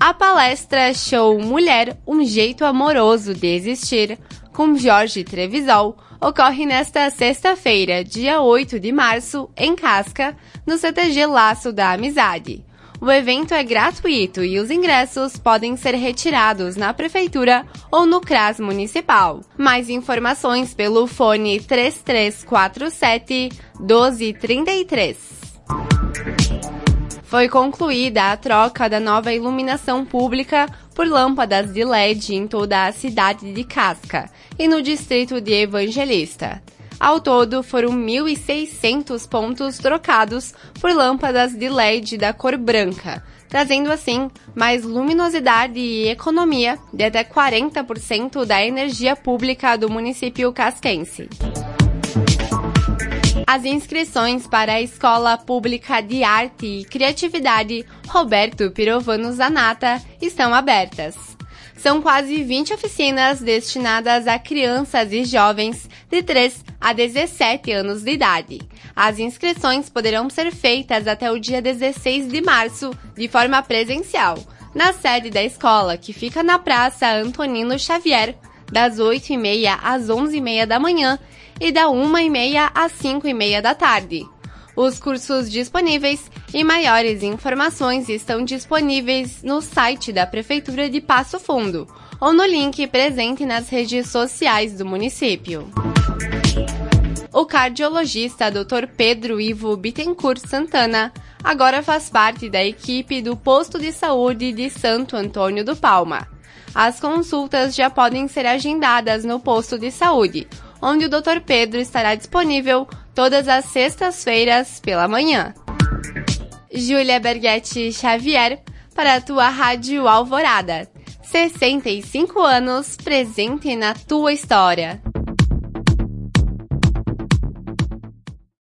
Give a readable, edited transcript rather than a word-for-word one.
A palestra Show Mulher, um jeito amoroso de existir, com Jorge Trevisol, ocorre nesta sexta-feira, dia 8 de março, em Casca, no CTG Laço da Amizade. O evento é gratuito e os ingressos podem ser retirados na Prefeitura ou no CRAS Municipal. Mais informações pelo fone 3347 1233. Foi concluída a troca da nova iluminação pública por lâmpadas de LED em toda a cidade de Casca e no distrito de Evangelista. Ao todo, foram 1.600 pontos trocados por lâmpadas de LED da cor branca, trazendo assim mais luminosidade e economia de até 40% da energia pública do município casquense. As inscrições para a Escola Pública de Arte e Criatividade Roberto Pirovano Zanata estão abertas. São quase 20 oficinas destinadas a crianças e jovens de 3 a 17 anos de idade. As inscrições poderão ser feitas até o dia 16 de março, de forma presencial, na sede da escola, que fica na Praça Antonino Xavier, das 8h30 às 11h30 da manhã e da 1h30 às 5h30 da tarde. Os cursos disponíveis e maiores informações estão disponíveis no site da Prefeitura de Passo Fundo ou no link presente nas redes sociais do município. O cardiologista Dr. Pedro Ivo Bittencourt Santana agora faz parte da equipe do Posto de Saúde de Santo Antônio do Palma. As consultas já podem ser agendadas no posto de saúde, onde o Dr. Pedro estará disponível todas as sextas-feiras pela manhã. Júlia Berghetti Xavier, para a tua Rádio Alvorada. 65 anos presente na tua história.